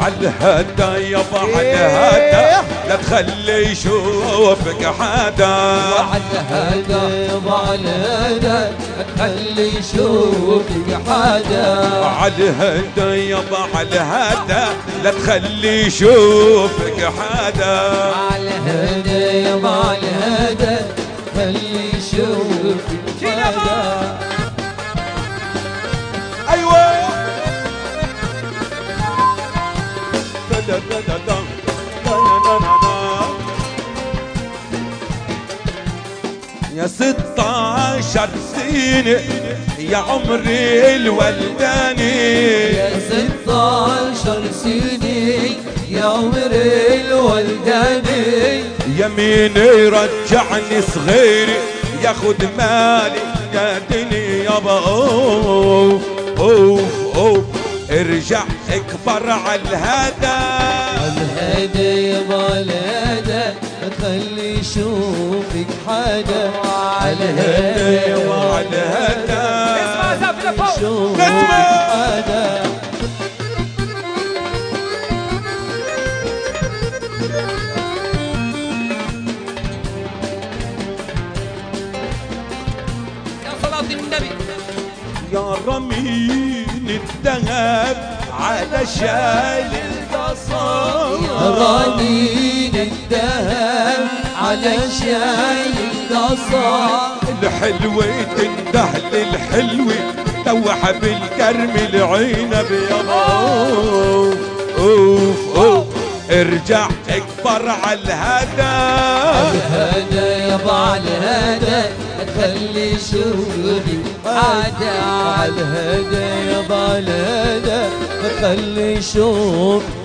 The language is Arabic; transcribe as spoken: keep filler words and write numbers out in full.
عالهدى يابا عالهدى لا تخلي يشوفك حدا وعالهدى يابا عالهدى لا تخلي يشوفك حدا عالهدى يابا عالهدى لا تخلي يشوفك حدا عالهدى يابا عالهدى خلي يشوفك حدا. ايوه دا دا دا دا دا دا دا. يا ستاشر سنة يا عمري الولداني يا ستاشر سنة يا عمري الولداني يمين يرجعني صغيري ياخد مالي نادني يابا اوف اوف اوف ارجع اكبر عالهدى عالهدى يابا عالهدى خلي يشوفك حدا عالهدى يابا عالهدى يشوفك حدا. يا رمين الذهب على شال القصام يا رنين الذهب على شال القصام الحلوة تندهل الحلوة توح بالكرم العنب يابا اوف اوف اوف ارجع اكبر عالهدى عالهدى يابا عالهدى خلي يشوفك حدا عالهدى يابا عالهدى خلي يشوفك